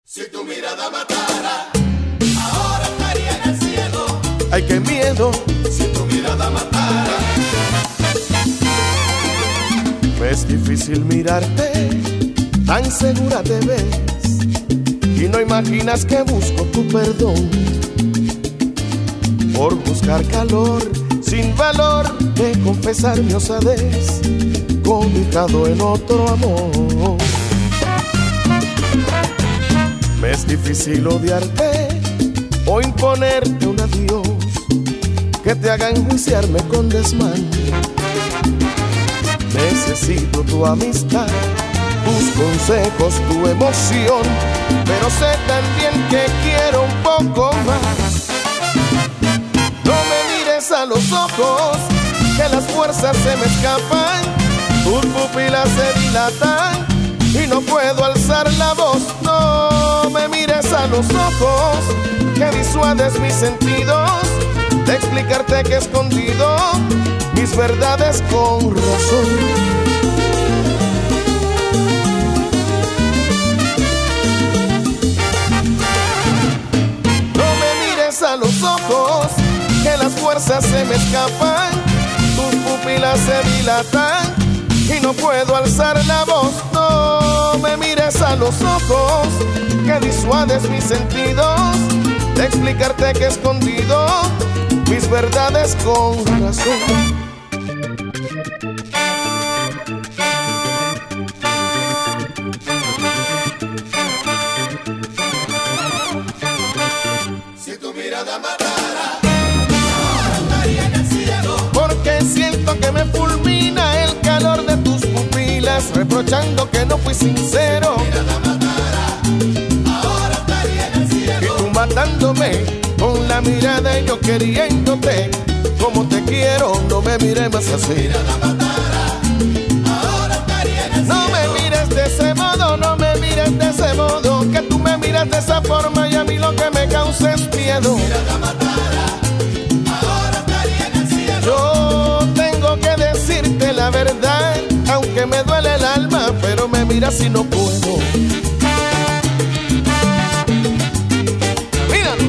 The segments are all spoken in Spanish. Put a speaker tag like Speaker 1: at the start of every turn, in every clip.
Speaker 1: Si tu mirada matara, ahora estaría en el cielo.
Speaker 2: Ay, qué miedo.
Speaker 1: Si tu mirada matara.
Speaker 2: Me es difícil mirarte, tan segura te ves, y no imaginas que busco tu perdón por buscar calor, sin valor de confesar mi osadez, cobijado en otro amor. Me es difícil odiarte o imponerte un adiós que te haga enjuiciarme con desmán. Necesito tu amistad, tus consejos, tu emoción, pero sé también que quiero un poco más. No me mires a los ojos, que las fuerzas se me escapan, tus pupilas se dilatan y no puedo alzar la voz. No me mires a los ojos, que disuades mis sentidos de explicarte que he escondido mis verdades con razón. No me mires a los ojos, que las fuerzas se me escapan, tus pupilas se dilatan y no puedo alzar la voz. No me mires a los ojos, que disuades mis sentidos de explicarte que he escondido mis verdades con razón.
Speaker 1: Si tu mirada matara, ahora estaría en el cielo.
Speaker 2: Porque siento que me fulmina el calor de tus pupilas, reprochando que no fui sincero.
Speaker 1: Si tu mirada matara, ahora estaría en el cielo.
Speaker 2: Y tú matándome con la mirada y yo queriéndote como te quiero. No me mires más así.
Speaker 1: Si tu mirada matara, ahora estaría en el cielo.
Speaker 2: No me mires de ese modo, no me mires de ese modo, que tú me miras de esa forma y a mí lo que me causa es miedo.
Speaker 1: Si tu mirada matara, ahora estaría en el cielo.
Speaker 2: Yo tengo que decirte la verdad, aunque me duele el alma, pero me miras y no puedo. Míralo.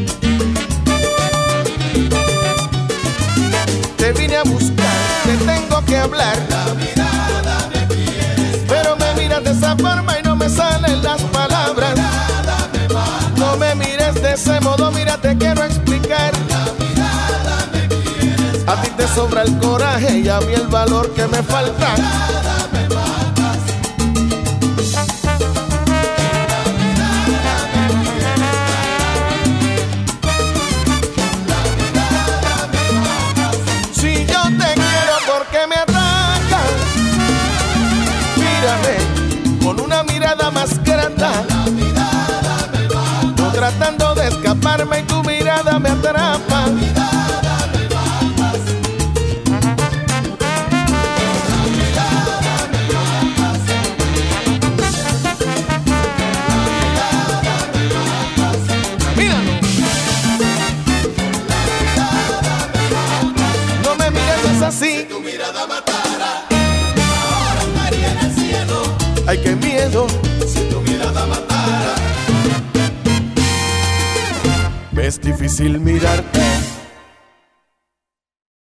Speaker 2: Te vine a buscar, te tengo que hablar.
Speaker 1: La mirada me quieres,
Speaker 2: Pero me miras de esa forma y no me salen las palabras.
Speaker 1: nada me mata.
Speaker 2: No me mires de ese modo, mira, te quiero explicar.
Speaker 1: La mirada me quieres,
Speaker 2: A ti te sobra el coraje y a mí el valor que me falta.
Speaker 1: nada me matas.
Speaker 2: Si yo te quiero, ¿por qué me atacas? Mírame con una mirada más grata.
Speaker 1: La mirada me mata.
Speaker 2: Yo tratando de escaparme y tu mirada me atrapa.
Speaker 1: Mirada me matas. La mirada me matas. La mirada me matas.
Speaker 2: Míralo. No me mires así.
Speaker 1: Tu mirada matara, ahora estaría en el cielo.
Speaker 2: Ay, qué miedo.
Speaker 1: Si tu mirada matara,
Speaker 2: Me es difícil mirarte,